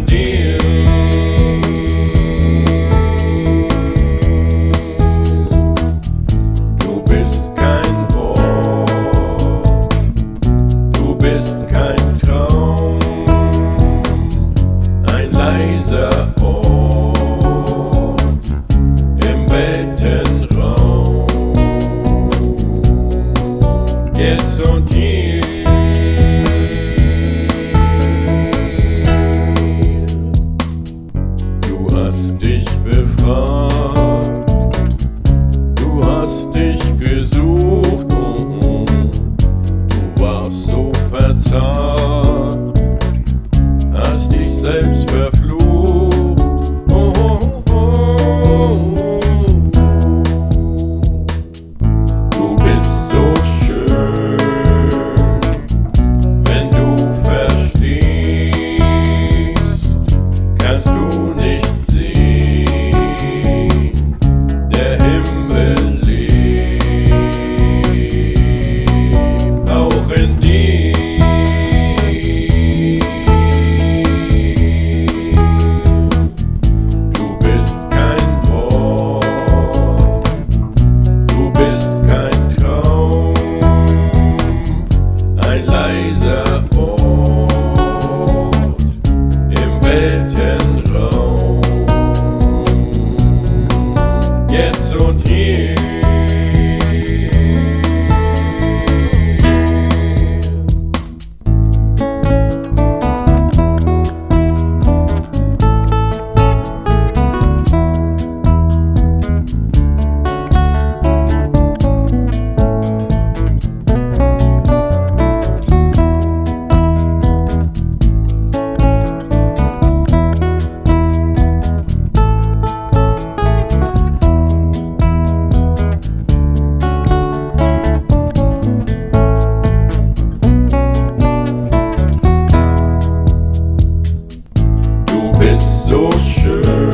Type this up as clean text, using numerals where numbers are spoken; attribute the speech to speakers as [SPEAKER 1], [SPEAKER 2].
[SPEAKER 1] dir. Du bist kein Wort, du bist kein Traum, ein leiser Ort im Weltenraum. Jetzt und hier. Du hast dich befragt, du hast dich gesucht, du warst so verzagt, hast dich selbst verflucht. Du bist so schön, wenn du verstehst, kannst du nicht sehen, der Himmel lebt auch in dir. Du bist kein Wort, du bist kein Traum, ein leiser Ort im Weltenraum. Jetzt und hier. Du bist so schön,